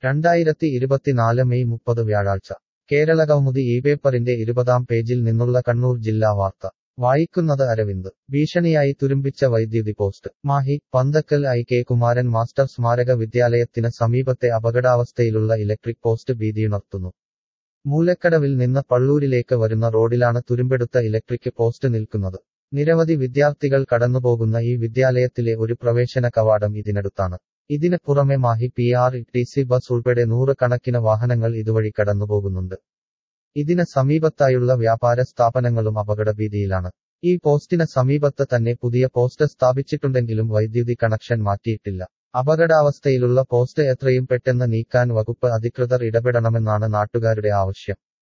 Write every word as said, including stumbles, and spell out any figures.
രണ്ടായിരത്തി ഇരുപത്തിനാല് മെയ് മുപ്പത് വ്യാഴാഴ്ച കേരളകൗമുദി ഈ പേപ്പറിന്റെ ഇരുപതാം പേജിൽ നിന്നുള്ള കണ്ണൂർ ജില്ലാ വാർത്ത വായിക്കുന്നത് അരവിന്ദ് ഭീഷണിയായി തുരുമ്പിച്ച വൈദ്യുതി post Mahe Panthakkal I K Kumaran master സ്മാരക വിദ്യാലയത്തിന് സമീപത്തെ അപകടാവസ്ഥയിലുള്ള ഇലക്ട്രിക് പോസ്റ്റ് ഭീതിയുണർത്തുന്നു. മൂലക്കടവിൽ നിന്ന് പള്ളൂരിലേക്ക് വരുന്ന റോഡിലാണ് തുരുമ്പെടുത്ത ഇലക്ട്രിക് പോസ്റ്റ് നിൽക്കുന്നത്. നിരവധി വിദ്യാർത്ഥികൾ കടന്നുപോകുന്ന ഈ വിദ്യാലയത്തിലെ ഒരു പ്രവേശന കവാടം ഇതിനടുത്താണ്. ഇതിന് പുറമെ Mahe P R T C bus ഉൾപ്പെടെ നൂറുകണക്കിന് വാഹനങ്ങൾ ഇതുവഴി കടന്നുപോകുന്നുണ്ട്. ഇതിന് സമീപത്തായുള്ള വ്യാപാര സ്ഥാപനങ്ങളും അപകടഭീതിയിലാണ്. ഈ പോസ്റ്റിന് സമീപത്ത് തന്നെ പുതിയ പോസ്റ്റ് സ്ഥാപിച്ചിട്ടുണ്ടെങ്കിലും വൈദ്യുതി കണക്ഷൻ മാറ്റിയിട്ടില്ല. അപകടാവസ്ഥയിലുള്ള പോസ്റ്റ് എത്രയും പെട്ടെന്ന് നീക്കാൻ വകുപ്പ് അധികൃതർ ഇടപെടണമെന്നാണ് നാട്ടുകാരുടെ ആവശ്യം.